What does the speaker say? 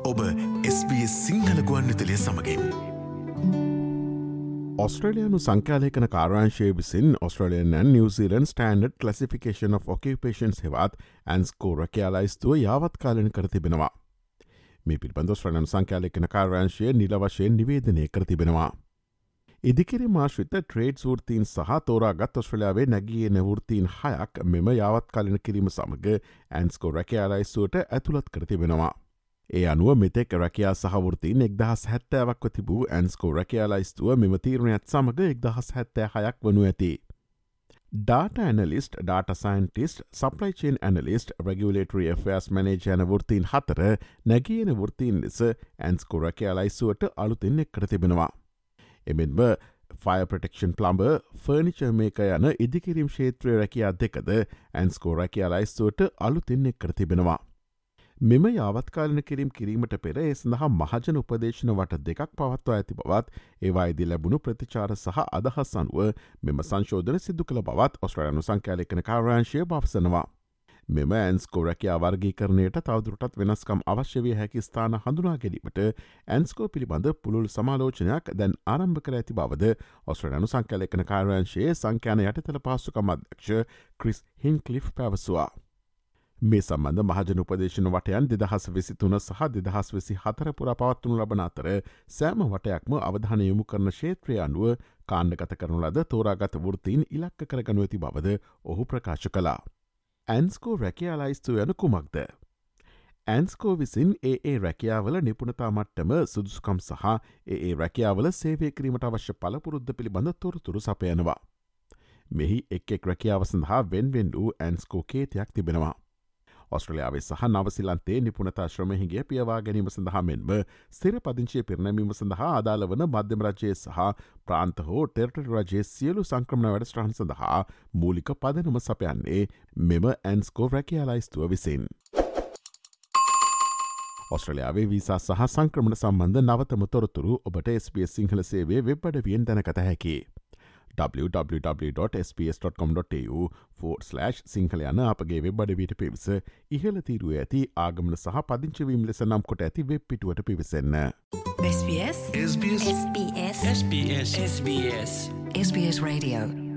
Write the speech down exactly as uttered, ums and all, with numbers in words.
ඔබ S B S Sinhala ගුවන්විදුලිය සමගින්. ඔස්ට්‍රේලියානු සංඛ්‍යාලේඛන කාර්යාංශය විසින් Australian and New Zealand Standard Classification of Occupations හෙවත් ඇන්ස්කෝ රැකියාලයිස්තුව යාවත්කාලන කර තිබෙනවා. මේ පිළිබඳ ඔස්ට්‍රේලියානු සංඛ්‍යාලේඛන කාර්යාංශය නිල වශයෙන් නිවේදනය කර තිබෙනවා. ඉදිකිරීම ආශ්‍රිත ට්‍රේඩ්ස් වෘත්තීන් සහ තෝරාගත් ඔස්ට්‍රේලියාවේ නැගියේ වෘත්තීන් හයක් මෙම යාවත්කාලන කිරීම සමග ඇන්ස්කෝ රැකියාලයිස්තුවට ඇතුළත් කර තිබෙනවා. ඒ අනුව මෙතෙක් රැකයා සහවෘතින් එක්දහස් හැත්තෑවක්ව තිබූ ඇන්ස්කෝ රැකයාලයිස්තුව මෙම තීරණයත් සමඟ එක්දහස් හැත්තෑ හයක් වනු ඇති. Data Analyst, Data Scientist, Supply Chain Analyst, Regulatory Affairs Manager යන වෘත්තීන් හතර නැගියන වෘත්තීන් ලෙස ඇන්ස්කෝ රැකයාලයිස්තුවට අලුතින් එක් කර තිබෙනවා. එමෙන්ම Fire Protection Plumber, Furniture Maker යන ඉදිකිරීම් ක්ෂේත්‍රය රැකියා දෙකද ඇන්ස්කෝ රැකයාලයිස්තුවට අලුතින් එක් කර තිබෙනවා. මෙම යාවත්කාලන කිරීම් කිරීමට පෙර ඒ සඳහා මහජන උපදේශන වට දෙකක් පවත්වා ඇති බවත් ඒවායිදි ලැබුණු ප්‍රතිචාර සහ අදහස් අනුව මෙම සංශෝධන සිදු කළ බවත් ඔස්ට්‍රේලියානු සංඛ්‍යාලේඛන කාර්යාංශය පවසනවා. මෙම ඇන්ස්කෝ රැකියා වර්ගීකරණයට තවදුරටත් වෙනස්කම් අවශ්‍ය විය හැකි ස්ථාන හඳුනා ගැනීමට ඇන්ස්කෝ පිළිබඳ පුළුල් සමාලෝචනයක් දැන් ආරම්භ කර ඇති බවද ඔස්ට්‍රේලියානු සංඛ්‍යාලේඛන කාර්යාංශයේ සංඛ්‍යාන යටිතල පහසුකම් අධ්‍යක්ෂ ක්‍රිස් හින්ක්ලිෆ් පැවසුවා. මේ සම්බන්ධ මහජන උපදේශන වටයන් දෙදහස් විසි තුන සහ දෙදහස් විසි හතර පුරා පවත්වනු ලබන අතර සෑම වටයක්ම අවධානය යොමු කරන ක්ෂේත්‍රය අනුව කාණ්ඩගත කරනු ලද තෝරාගත වෘත්තීන් ඉලක්ක කරගනු ඇති බවද ඔහු ප්‍රකාශ කළා. ඇන්ස්කෝ රැකියාලයිස්තු යන කුමක්ද? ඇන්ස්කෝ විසින් ඒ ඒ රැකියාවල නිපුණතා මට්ටම සුදුසුකම් සහ ඒ ඒ රැකියාවල සේවය කිරීමට අවශ්‍ය පළපුරුද්ද පිළිබඳ තොරතුරු සපයනවා. මෙහි එක් එක් රැකියාව සඳහා වෙන්වෙන් වූ ඇන්ස්කෝ කේතයක් තිබෙනවා. ඔස්ට්‍රලියාවේ සහ නවසිලන්තේ නිපුණතා ශ්‍රමහිගේ පියවා ගැනීම සඳහා මෙන්ම ස්ථිර පදිංචිය පිරිනැමීම සඳහා අදාළ වන මධ්‍යම රජයේ සහ ප්‍රාන්ත හෝ ටෙරිටරි රජයේ සියලු සංක්‍රමණ වැඩසටහන් සඳහා මූලික පදනම සපයන්නේ මෙම ඇන්ස්කෝ රැකියාලයිස්තුව විසින්. ඔස්ට්‍රලියාවේ වීසා සහ සංක්‍රමණ සම්බන්ධ නවතම තොරතුරු ඔබට එස් බී එස් සිංහල සේවයේ වෙබ් අඩවියෙන් දැනගත හැකි. w w w dot s b s dot com dot a u forward slash Sinhala යන අපගේ වෙබ් අඩවියට පිවිස ඉහළ තීරුවේ ඇති ආගමන සහ පදිංචිවීම ලෙස නම් කොට ඇති වෙබ් පිටුවට පිවිසන්න. SBS SBS SBS SBS SBS SBS Radio